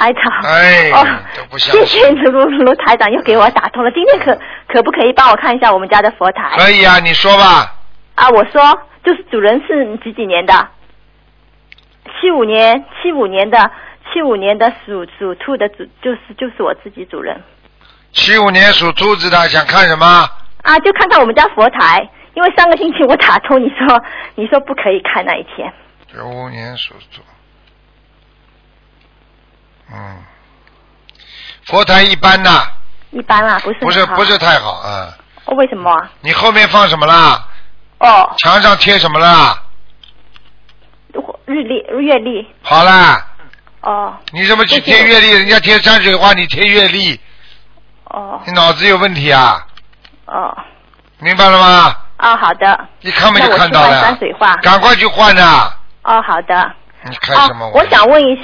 台长。 哎，都不相信。 谢谢卢台长又给我打通了。今天可不可以帮我看一下我们家的佛台？ 可以啊，你说吧。 啊，我说就是主人是几年的？75年的属兔的就是我自己主人。 75年属兔子的，想看什么？ 啊，就看看我们家佛台，因为上个星期我打通，你说不可以看那一天。 95年属兔。佛台一般呐。 一般啊，不是太好啊。 为什么啊？ 你后面放什么啦？墙上贴什么啦？ 月历。 好啦。你怎么去贴月历？人家贴山水画，你贴月历。你脑子有问题啊？明白了吗？ 好的。 一看嘛就看到了。 山水画。 赶快去换啊！ 好的。 你看什么？ 我想问一下。